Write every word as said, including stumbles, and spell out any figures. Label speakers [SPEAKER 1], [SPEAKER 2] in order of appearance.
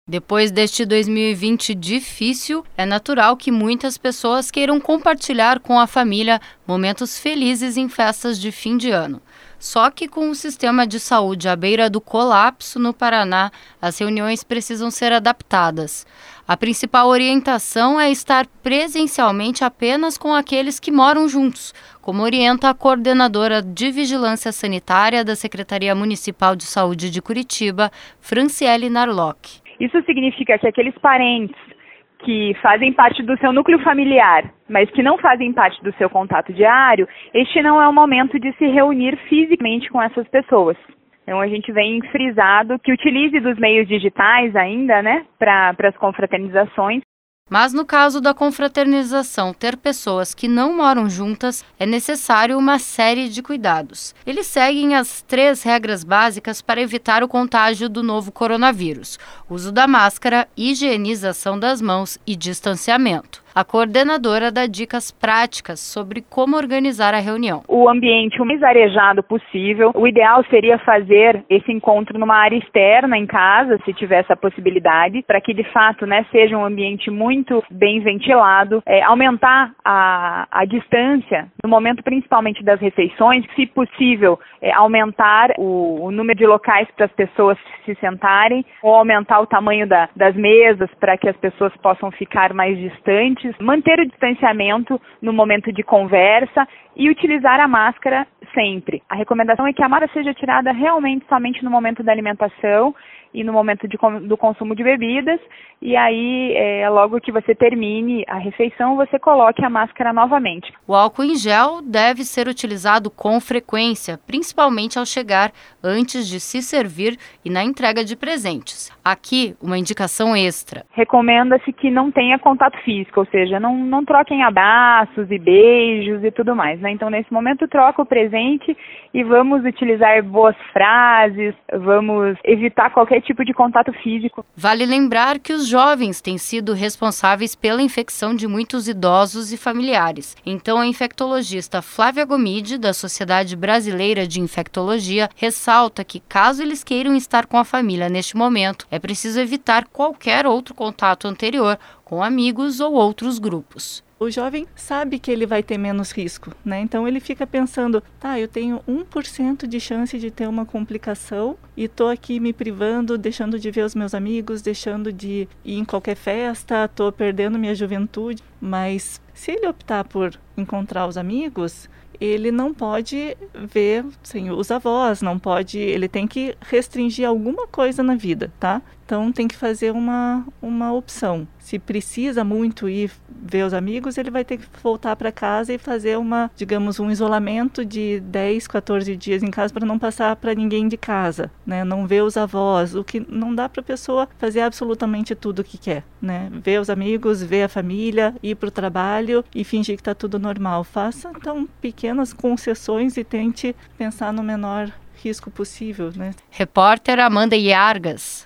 [SPEAKER 1] Depois deste dois mil e vinte difícil, é natural que muitas pessoas queiram compartilhar com a família momentos felizes em festas de fim de ano. Só que com o sistema de saúde à beira do colapso no Paraná, as reuniões precisam ser adaptadas. A principal orientação é estar presencialmente apenas com aqueles que moram juntos, como orienta a coordenadora de Vigilância Sanitária da Secretaria Municipal de Saúde de Curitiba, Franciele Narlock.
[SPEAKER 2] Isso significa que aqueles parentes que fazem parte do seu núcleo familiar, mas que não fazem parte do seu contato diário, este não é o momento de se reunir fisicamente com essas pessoas. Então a gente vem frisado que utilize dos meios digitais ainda, né, para as confraternizações.
[SPEAKER 1] Mas no caso da confraternização ter pessoas que não moram juntas, é necessário uma série de cuidados. Eles seguem as três regras básicas para evitar o contágio do novo coronavírus: uso da máscara, higienização das mãos e distanciamento. A coordenadora dá dicas práticas sobre como organizar a reunião.
[SPEAKER 2] O ambiente o mais arejado possível. O ideal seria fazer esse encontro numa área externa em casa, se tiver essa possibilidade, para que de fato, né, seja um ambiente muito bem ventilado. É, aumentar a, a distância, no momento principalmente das refeições, se possível, é, aumentar o, o número de locais para as pessoas se sentarem, ou aumentar o tamanho da, das mesas para que as pessoas possam ficar mais distantes. Manter o distanciamento no momento de conversa e utilizar a máscara sempre. A recomendação é que a máscara seja tirada realmente somente no momento da alimentação e no momento de, do consumo de bebidas, e aí, é, logo que você termine a refeição, você coloque a máscara novamente.
[SPEAKER 1] O álcool em gel deve ser utilizado com frequência, principalmente ao chegar, antes de se servir e na entrega de presentes. Aqui, uma indicação extra.
[SPEAKER 2] Recomenda-se que não tenha contato físico, ou seja, não, não troquem abraços e beijos e tudo mais, né? Então, nesse momento, troca o presente e vamos utilizar boas frases, vamos evitar qualquer tipo de contato físico.
[SPEAKER 1] Vale lembrar que os jovens têm sido responsáveis pela infecção de muitos idosos e familiares. Então, a infectologista Flávia Gomide, da Sociedade Brasileira de Infectologia, ressalta que, caso eles queiram estar com a família neste momento, é preciso evitar qualquer outro contato anterior com amigos ou outros grupos.
[SPEAKER 3] O jovem sabe que ele vai ter menos risco, né? Então ele fica pensando, tá, eu tenho um por cento de chance de ter uma complicação e estou aqui me privando, deixando de ver os meus amigos, deixando de ir em qualquer festa, estou perdendo minha juventude. Mas se ele optar por encontrar os amigos, ele não pode ver assim, os avós, não pode, ele tem que restringir alguma coisa na vida, tá? Então tem que fazer uma, uma opção. Se precisa muito ir ver os amigos, ele vai ter que voltar para casa e fazer uma, digamos, um isolamento de dez, quatorze dias em casa para não passar para ninguém de casa, né? Não ver os avós, o que não dá para a pessoa fazer absolutamente tudo o que quer, né? Ver os amigos, ver a família, ir para o trabalho e fingir que está tudo normal. Faça, então, pequenas concessões e tente pensar no menor risco possível, né?
[SPEAKER 1] Repórter Amanda Iargas.